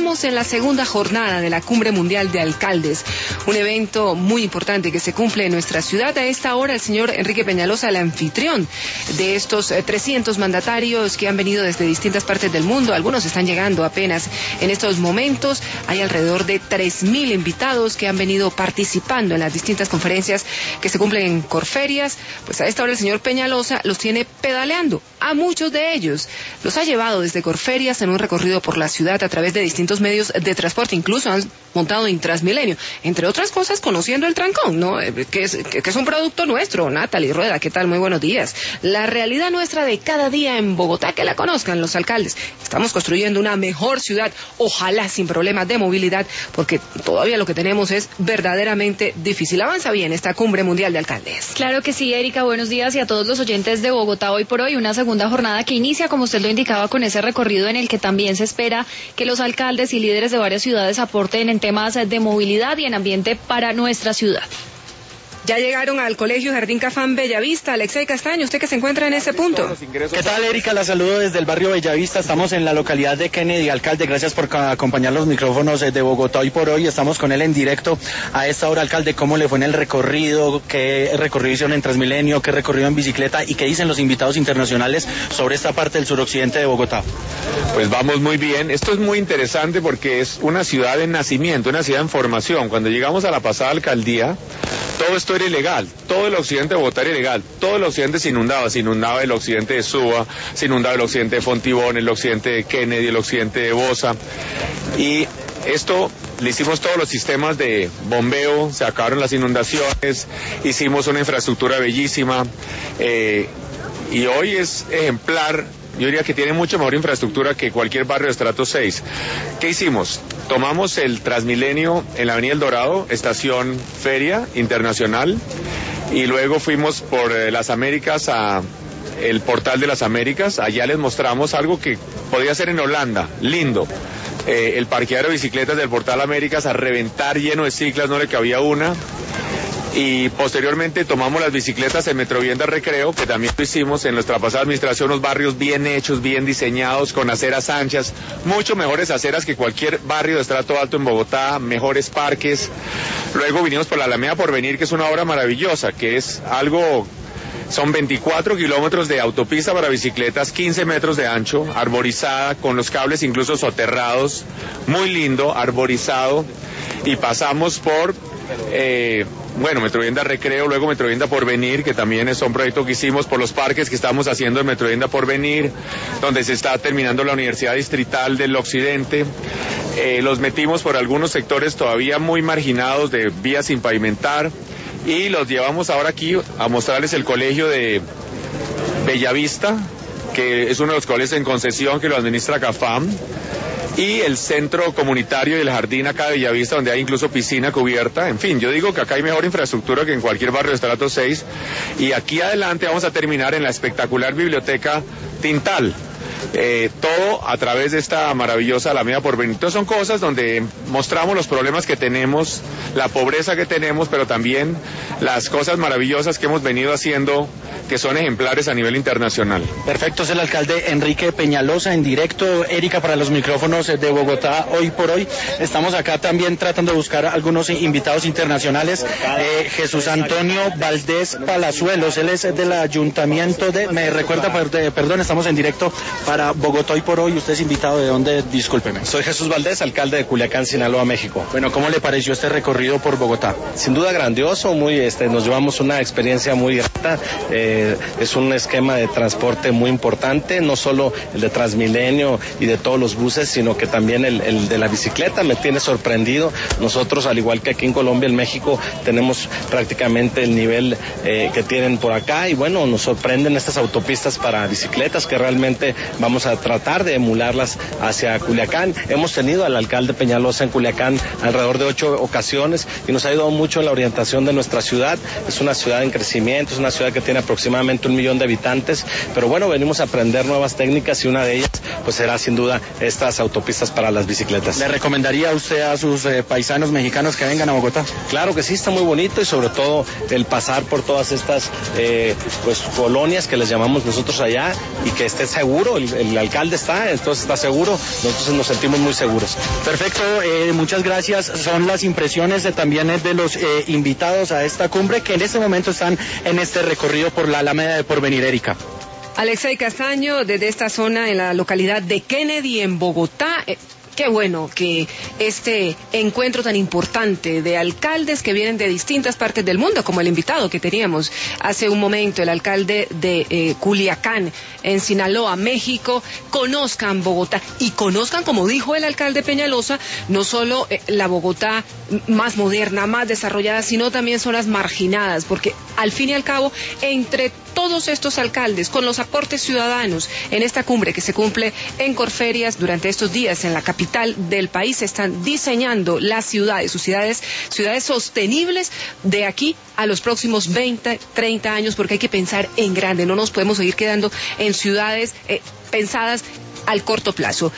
Estamos en la segunda jornada de la Cumbre Mundial de Alcaldes, un evento muy importante que se cumple en nuestra ciudad. A esta hora el señor Enrique Peñalosa, el anfitrión de estos 300 mandatarios que han venido desde distintas partes del mundo. Algunos están llegando apenas en estos momentos. Hay alrededor de 3.000 invitados que han venido participando en las distintas conferencias que se cumplen en Corferias. Pues a esta hora el señor Peñalosa los tiene pedaleando. A muchos de ellos los ha llevado desde Corferias en un recorrido por la ciudad a través de distintos medios de transporte, incluso han montado en Transmilenio, entre otras cosas conociendo el trancón, ¿no? Que es un producto nuestro. Natalie Rueda, ¿qué tal? Muy buenos días. La realidad nuestra de cada día en Bogotá, que la conozcan los alcaldes. Estamos construyendo una mejor ciudad, ojalá sin problemas de movilidad, porque todavía lo que tenemos es verdaderamente difícil. Avanza bien esta Cumbre Mundial de Alcaldes. Claro que sí, Erika, buenos días y a todos los oyentes de Bogotá. Hoy por hoy una segunda jornada que inicia, como usted lo indicaba, con ese recorrido en el que también se espera que los alcaldes y líderes de varias ciudades aporten en temas de movilidad y en ambiente para nuestra ciudad. Ya llegaron al Colegio Jardín Cafán Bellavista. Alexei Castaño, usted que se encuentra en ese punto. ¿Qué tal, Erika? La saludo desde el barrio Bellavista. Estamos en la localidad de Kennedy. Alcalde, gracias por acompañar los micrófonos de Bogotá. Hoy por hoy estamos con él en directo. A esta hora, alcalde, ¿cómo le fue en el recorrido? ¿Qué recorrido hicieron en Transmilenio? ¿Qué recorrido en bicicleta? ¿Y qué dicen los invitados internacionales sobre esta parte del suroccidente de Bogotá? Pues vamos muy bien. Esto es muy interesante porque es una ciudad en nacimiento, una ciudad en formación. Cuando llegamos a la pasada alcaldía, todo esto era ilegal, todo el occidente de Bogotá era ilegal, todo el occidente se inundaba el occidente de Suba, se inundaba el occidente de Fontibón, el occidente de Kennedy, el occidente de Bosa, y esto le hicimos todos los sistemas de bombeo, se acabaron las inundaciones, hicimos una infraestructura bellísima, y hoy es ejemplar. Yo diría que tiene mucho mejor infraestructura que cualquier barrio de estrato 6. ¿Qué hicimos? Tomamos el Transmilenio en la Avenida El Dorado, estación Feria Internacional, y luego fuimos por las Américas a el Portal de las Américas. Allá les mostramos algo que podía ser en Holanda, lindo. El parqueadero de bicicletas del Portal Américas a reventar, lleno de ciclas, no le cabía una. Y posteriormente tomamos las bicicletas en Metrovienda Recreo, que también lo hicimos en nuestra pasada administración, unos barrios bien hechos, bien diseñados, con aceras anchas, mucho mejores aceras que cualquier barrio de estrato alto en Bogotá, mejores parques. Luego vinimos por la Alameda Porvenir, que es una obra maravillosa, que es algo... Son 24 kilómetros de autopista para bicicletas, 15 metros de ancho, arborizada, con los cables incluso soterrados, muy lindo, arborizado, y pasamos por... Metrovienda Recreo, luego Metrovienda Porvenir, que también es un proyecto que hicimos por los parques que estamos haciendo en Metrovienda Porvenir, donde se está terminando la Universidad Distrital del Occidente. Los metimos por algunos sectores todavía muy marginados de vías sin pavimentar y los llevamos ahora aquí a mostrarles el colegio de Bellavista, que es uno de los colegios en concesión que lo administra CAFAM, y el centro comunitario y el jardín acá de Bellavista, donde hay incluso piscina cubierta. En fin, yo digo que acá hay mejor infraestructura que en cualquier barrio de estrato 6, y aquí adelante vamos a terminar en la espectacular biblioteca Tintal. Todo a través de esta maravillosa Alameda Porvenir. Entonces son cosas donde mostramos los problemas que tenemos, la pobreza que tenemos, pero también las cosas maravillosas que hemos venido haciendo, que son ejemplares a nivel internacional. Perfecto, es el alcalde Enrique Peñalosa en directo. Erika, para los micrófonos de Bogotá, hoy por hoy estamos acá también tratando de buscar algunos invitados internacionales. Jesús Antonio Valdés Palazuelos, él es del ayuntamiento de... Me recuerda, perdón, estamos en directo para Bogotá hoy por hoy. ¿Usted es invitado de dónde? Discúlpeme. Soy Jesús Valdés, alcalde de Culiacán, Sinaloa, México. Bueno, ¿cómo le pareció este recorrido por Bogotá? Sin duda grandioso, nos llevamos una experiencia muy grata. Es un esquema de transporte muy importante, no solo el de Transmilenio y de todos los buses, sino que también el de la bicicleta me tiene sorprendido. Nosotros, al igual que aquí en Colombia, en México, tenemos prácticamente el nivel que tienen por acá, y bueno, nos sorprenden estas autopistas para bicicletas que realmente vamos a tratar de emularlas hacia Culiacán. Hemos tenido al alcalde Peñalosa en Culiacán alrededor de 8 ocasiones y nos ha ayudado mucho en la orientación de nuestra ciudad. Es una ciudad en crecimiento, es una ciudad que tiene aproximadamente 1 millón de habitantes, pero bueno, venimos a aprender nuevas técnicas y una de ellas pues será sin duda estas autopistas para las bicicletas. ¿Le recomendaría a usted a sus paisanos mexicanos que vengan a Bogotá? Claro que sí, está muy bonito, y sobre todo el pasar por todas estas colonias que les llamamos nosotros allá, y que esté seguro el alcalde está, entonces está seguro, nosotros nos sentimos muy seguros. Perfecto, muchas gracias. Son las impresiones también de los invitados a esta cumbre que en este momento están en este recorrido por la Alameda de Porvenir, Erika. Alexei Castaño, desde esta zona en la localidad de Kennedy, en Bogotá. Qué bueno que este encuentro tan importante de alcaldes que vienen de distintas partes del mundo, como el invitado que teníamos hace un momento, el alcalde de Culiacán, en Sinaloa, México, conozcan Bogotá y conozcan, como dijo el alcalde Peñalosa, no solo la Bogotá más moderna, más desarrollada, sino también zonas marginadas, porque al fin y al cabo, entre todos estos alcaldes, con los aportes ciudadanos en esta cumbre que se cumple en Corferias durante estos días en la capital del país, están diseñando las ciudades, sus ciudades sostenibles de aquí a los próximos 20, 30 años, porque hay que pensar en grande, no nos podemos seguir quedando en ciudades pensadas al corto plazo.